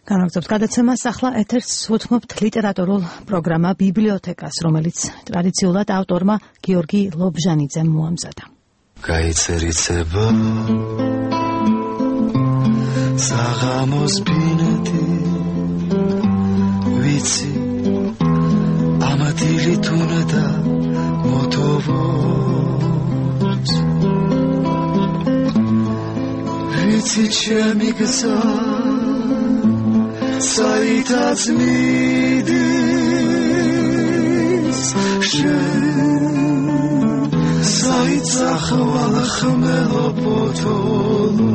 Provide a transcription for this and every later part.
განაგრძობთ გადაცემას. ახლა ეთერს უთმობთ ლიტერატურულ პროგრამა ბიბლიოთეკას, რომელიც ტრადიციულად ავტორმა გიორგი ლობჟანიძემ მოამზადა. გაიცერიცება საღამოს ბინეთი ვიცი ამათილი თუნდა მოტოვოს ვიცი ჩემი გზა საითაც მიდის საით სახვალ ხმელობოთოლო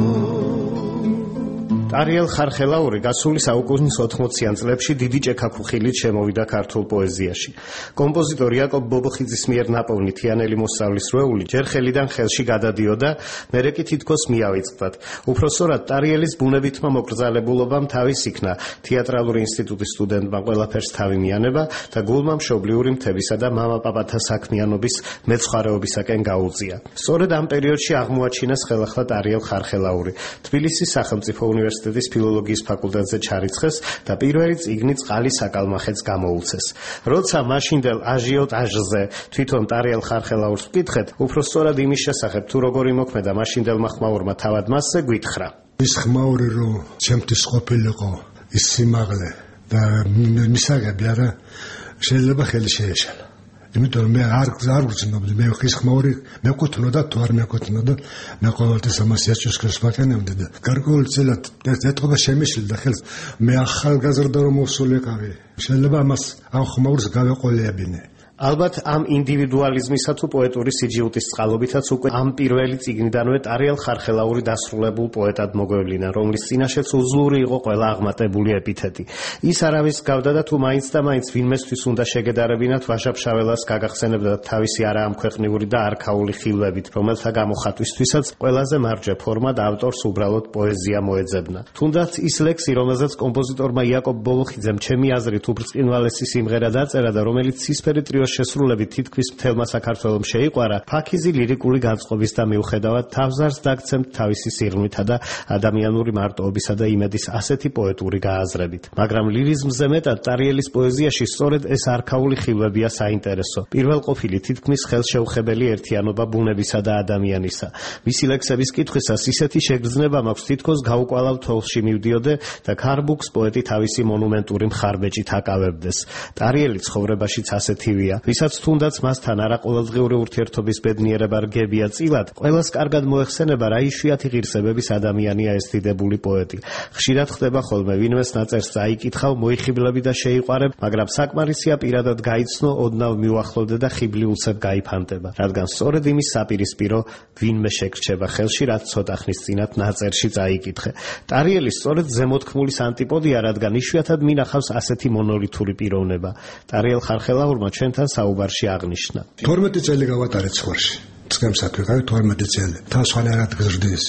არიელ ხარხელაური გასული საუკუნის 80-იან წლებში დიდი ჭექაქუხილით შემოვიდა ქართულ პოეზიაში. კომპოზიტორ იაკობ ბობოხიძის მიერ ნაპოვნი თიანელი მოსწავლის რვეული ჯერ ხელიდან ხელში გადადიოდა, მერე კი თითქოს მიავიწყდათ. უпроსწორად ტარიელის ბუნებითმა მოკრძალებულობამ თავის იქნა, თეატრალური ინსტიტუტის სტუდენტმა ყველაფერს თავი მიანება და გულმა მშობლიური მთებისა და მამა-პაპათა საქმიანობის მეცხვარეობისაკენ გაუწია. სწორედ ამ პერიოდში აღმოაჩინეს ხელახლა ტარიელ ხარხელაური. თბილისის სახელმწიფო უნივერსიტეტის ფილოლოგიის ფაკულტეტზე ჩარიცხეს და პირველი წიგნი წყალი საკალმახეთს გამოუცეს. როცა მაშინდელ აჟიოტაჟზე თვითონ ტარიელ ხარხელაურს ვკითხეთ, უფრო სწორად იმის შესახებ თუ როგორი მოქმედა მაშინდელმა ხმაურმა თავად მასზე გვითხრა. ის ხმაური რომ ჩემთვის ყოფილიყო ის სიმაღლე და მისაღები არა შეიძლება ხელი შეეშალა. იმიტომ მე არ გრძნობდი მე ხის ხმაური მეკუთვნოდა თუ არ მეკუთვნოდა მე ყოველთვის ამას ეჭვს ვაკენებდი და გარკვეულწილად ეთყობა შემიშლდა ხელს მე ახალგაზრდა რომ მოსულიყავი შეიძლება ამას ამ ხმაურს გავეყოლებინე. ალბათ ამ ინდივიდუალიზმისა თუ პოეტური სიჯიუტის წყალობითაც უკვე ამ პირველი წიგნიდანვე ტარიელ ხარხელაური დასრულებულ პოეტად მოგვევლინა, რომლის წინაშეც უძლური იყო ყველა აღმატებული ეპითეტი. ის არავის გავდა და თუ მაინც და მაინც ვინმესთვის უნდა შეგედარებინათ ვაჟა-ფშაველას გაგახსენებდა თავისი არაამქვეყნიური და არქაული ხილვებით, რომელთა გამოხატვისთვისაც ყველაზე მარჯვე ფორმად ავტორს უბრალოდ პოეზია მოეძებნა. თუნდაც ის ლექსი, რომელზეც კომპოზიტორმა იაკობ ბობოხიძემ ჩემი აზრით უბრწყინვალესი სიმღერა დაწერა და რომელიც ცისფერი შესრულებით თითქმის მთელმა საქართველოს შეიყვარა, ფაქიზი ლირიკული განწყობის და მიუხედავად თავზარს დაგცემთ თავისი სიღრმითა და ადამიანური მარტოობისა და იმედის ასეთი პოეტური გააზრებით. მაგრამ ლირიზმზე მეტად ტარიელის პოეზიაში სწორედ ეს არქაული ხილვებია საინტერესო. პირველყოფილი თითქმის ხელშეუხებელი ერთიანობა ბუნებისა და ადამიანისა. მისი ლექსების კითხვისას ისეთი შეგრძნება მაქვს თითქოს გაუკვალავ თოლში მივდიოდე და ქარბუქს პოეტი თავისი მონუმენტური მხარბეჭით აკავებდეს. ტარიელი ცხოვრებაშიც ასეთივია. ვისაც თუნდაც მასთან არაყოლადღიური ურთიერთობის ბედნიერება რგებია წილად, ყველას კარგად მოეხსენება რა იშვიათი ღირსებების ადამიანია ეს დიდებული პოეტი. ხშირად ხდება ხოლმე ვინმეს ნაწერს წაიკითხავ, მოიხიბლები და შეიყვარებ, მაგრამ საკმარისია პირადად გაიცნო, ოდნავ მიუახლოვდე და ხიბლიულსებ გაიფანტება, რადგან სწორედ იმის საპირისპირო ვინმე შეგრჩება ხელში, რაც ცოტა ხნის წინათ ნაწერში წაიკითხე. ტარიელი სწორედ ზემოთქმულის ანტიპოდია, რადგან იშვიათად მინახავს ასეთი მონოლითური პიროვნება. ტარიელ ხარხელაურმა ჩვენთან საუბარში აღნიშნა. 12 წელი გავატარეთ ცხვარში. წკემსად ვიყავი 12 წელი. თავსვანერად გზრდის.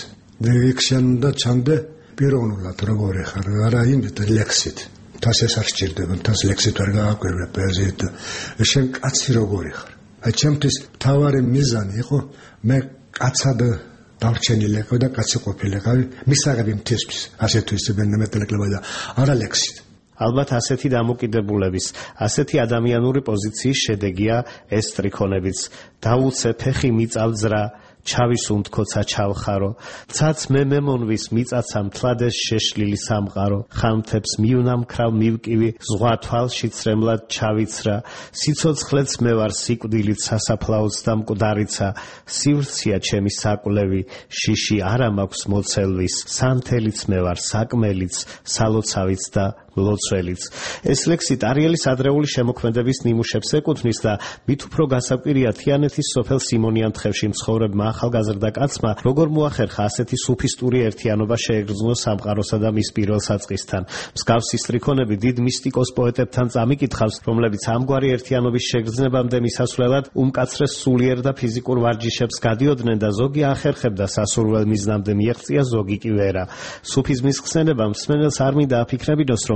იქ და ჩანდე პიროვნულად როგორი ხარ, არა იმით ლექსით. თას ეს არ სჭირდება, თას ლექსით ვერ გააკვირვებ პოეზიით. შენ კაცი როგორი ხარ. აი ჩემთვის თავარი მიზანი იყო მე კაცად დავრჩენილიყავი და კაცი ყოფილიყავი მისაღები მთისთვის. ასეთ ის მეტეკლება და არა ლექსით. ალბათ ასეთი დამოკიდებულების, ასეთი ადამიანური პოზიციის შედეგია ეს სტრიქონებიც. დაუცე ფეხი მიწავძრა, ჩავისუნთქოცა ჩავხარო, ცაც მე მონვის მიწაცა მთლადეს შეშლილი სამყარო, ხანთებს მივნამქრავ მივკივი, ზღვა თვალში ცრემლად ჩავიცრა, სიცოცხლეც მე ვარ სიკვდილით სასაფლაოც და მკვდარიცა, სივრცია ჩემი საკვლევი, შიში არა მაქვს მოცელვის, სანთელიც მე ვარ საკმელიც, სალოცავიც და ლოცველიც. ეს ლექსი ტარიელის ადრეული შემოქმედების ნიმუშებს ეკუთვნის და მით უფრო გასაკვირია თიანეთის სოფელ სიმონიან თხევში მცხოვრებმა ახალგაზრდა კაცმა როგორ მოახერხა ასეთი სუფისტური ერთიანობა შეეგრძნო სამყაროსა და მის პირველ საწყისთან. მსგავსი სტრიქონები დიდ მისტიკოს პოეტებთან წამიკითხავს, რომლებიც ამგვარი ერთიანობის შეგრძნებამდე მისასვლელად უმკაცრეს სულიერ და ფიზიკურ ვარჯიშებს გადიოდნენ და ზოგი ახერხებდა სასურველ მიზნამდე მიეღწია, ზოგი კი ვერა. სუფიზმის ხსენება მსმენელს არ მინდა აფიქრებინოს, რომ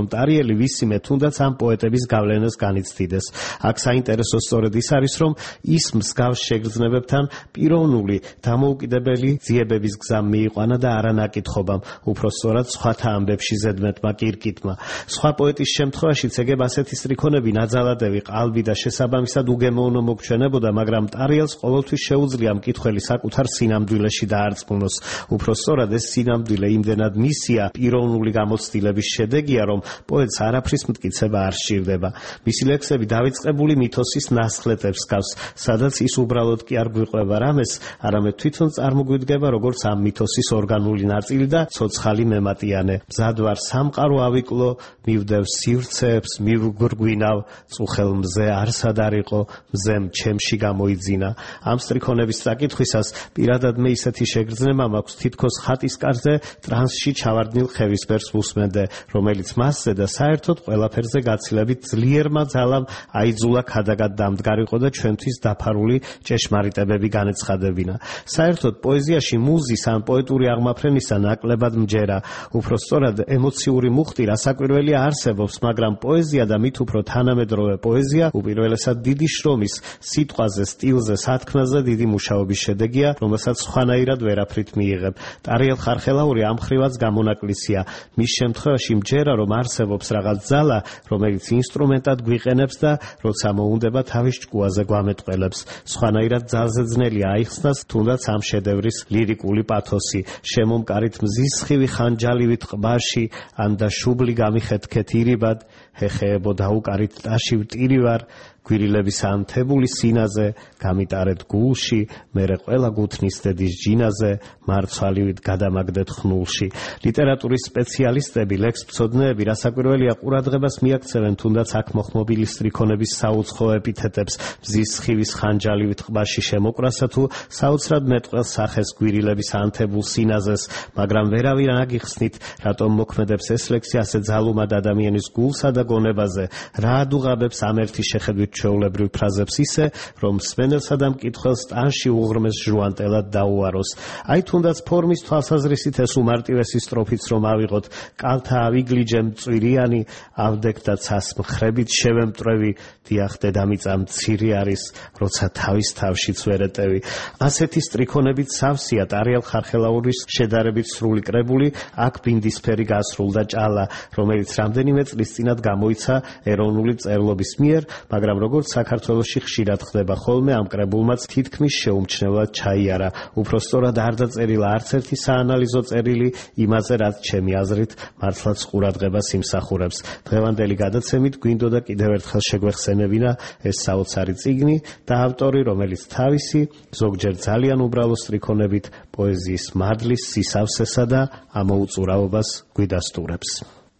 მტარიელი ვისიმე თუნდაც ამ პოეტების გავლენას განიცდიდეს. აქ საინტერესო სწორედ ის არის, რომ ის მსგავს შეგრძნებებთან პიროვნული დამოუკიდებელი ძიებების გზა მიიყვანა და არა ნაკითხობამ, უფრო სწორად სხვათა ამბებში ზედმეტმა კირკიტმა. სხვა პოეტის შემთხვევაშიც ეგებ ასეთი სტრიქონები ნაძალადევი, ყალბი და შესაბამისად უგემოვნო მოგჩვენებოდა, მაგრამ მტარიელს ყოველთვის შეუძლია მკითხველი საკუთარ სინამდვილეში დაარწმუნოს. უფრო სწორად ეს სინამდვილე იმდენად მისია პიროვნული გამოცდილების შედეგია, რომ პოეტს არაფრის მტკიცება არ სჭირდება. მისი ლექსები დავიწყებული მითოსის ნასხლეტებს გავს, სადაც ის უბრალოდ კი არ გვიყვება რამეს, არამედ თვითონ წარმოგვიდგება როგორც ამ მითოსის ორგანული ნაწილი და ცოცხალი მემატიანე. მზად ვარ სამყარო ავიკლო, მივდევ სივრცეებს, მივგვირგვინავ, წუხელ მზე არსად არ იყო, მზემ ჩემში გამოიძინა. ამ სტრიქონების წაკითხვისას პირადად მე ისეთი შეგრძნება მაქვს, თითქოს ხატისკარზე ტრანსში ჩავარდნილ ხევისბერს ვუსმენდე, რომელიც მასზე და საერთოდ ყველაფერზე გაცილებით ძლიერმა ძალამ აიძულა ქადაგად დამდგარიყო და ჩვენთვის დაფარული ჭეშმარიტებები განეცხადებინა. საერთოდ პოეზიაში მუზის ან პოეტური აღმაფრენისა ნაკლებად მჯერა. უფრო სწორად ემოციური მუხტი რასაკვირველია არსებობს, მაგრამ პოეზია და მით უფრო თანამედროვე პოეზია უპირველესად დიდი შრომის, სიტყვაზე, სტილზე, სათქმელზე დიდი მუშაობის შედეგია, რომელსაც სხვანაირად ვერაფრით მიიღებ. ტარიელ ხარხელაური ამ ხრივაც გამონაკლისია. მის შემთხვევაში მჯერა, რომ არსებობს რაღაც ძალა, რომელიც ინსტრუმენტად გვიყენებს და როცა მოუნდება თავის ჭკუაზე გვამეტყველებს. სხვანაირად ძალზე ძნელია აიხსნას თუნდაც ამ შედევრის ლირიკული პათოსი. შემომკარით მზის სხივი ხანჯალივით ყბაში, ან და შუბლი გამიხეთქეთ ირიბად, ჰეხეებო დაუკარით ტაში ვტირი ვარ, გვირილების ანთებული სინაზე, გამიტარეთ გულში, მერე ყველა გუთნის დედის ჯინაზე, მარცვალივით გადამაგდეთ ხნულში. ლიტერატურის სპეციალისტები, ლექსმცოდნეები რასაკვირველია ყურადღებას მიაქცევენ თუნდაც აქ მოხმობილი სტრიქონების საუცხო ეპითეტებს, მზის სხივის ხანჯალივით ყბაში შემოკრასა თუ საოცრად მეტყველს სახეს გვირილების ანთებულ სინაზეს, მაგრამ ვერავინ აგიხსნით, რატომ მოქმედებს ეს ლექსი ასე ძალუმად ადამიანის გულსა და გონებაზე, რა ადუღაბებს ამ ერთი შეხედვით ჩვეულებრივ ფრაზებს ისე, რომ მსმენელსა და მკითხველს ტანში უღრმეს ჟუანტელად დაუაროს. აი თუნდაც ფორმის თვალსაზრისით ეს უმარტივესი სტროფიც რომ ავიღოთ, კალთა ავიგლიჯე მწვირიანი, ავდექ და ცას მხრებით შევემტრევი, დიახ დედამიწა მცირე არის, როცა თავის თავშიც ვერ ეტევი. ასეთი სტრიქონებით სავსეა ტარიელ ხარხელაურის შედარებით სრული კრებული აქ ბინდისფერი გასრულდა ჭალა, რომელიც რამდენიმე წლის წინათ გამოიცა ეროვნული წერლობის მიერ, მაგრამ როგორც საქართველოში ხშირად ხდება ხოლმე, ამ კრებულმაც თითქმის შეუმჩნევლად ჩაიარა. უფრო სწორად არ დაწერილა არც ერთი საანალიზო წერილი იმაზე, რაც ჩემი აზრით მართლაც ყურადღებას იმსახურებს. დღევანდელი გადაცემით გვინდოდა კიდევ ერთხელ შეგვეხსენებინა ეს საოცარი წიგნი და ავტორი, რომელიც თავისი ზოგჯერ ძალიან უბრალო სტრიქონებით პოეზიის მადლის სისავსესა და ამოუწურავობას გვიდასტურებს.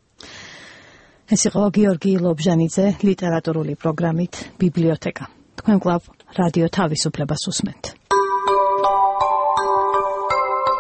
ეს იყო გიორგი ლობჟანიძე ლიტერატურული პროგრამით ბიბლიოთეკა. თქვენ კვლავ რადიო თავისუფლებას უსმენთ.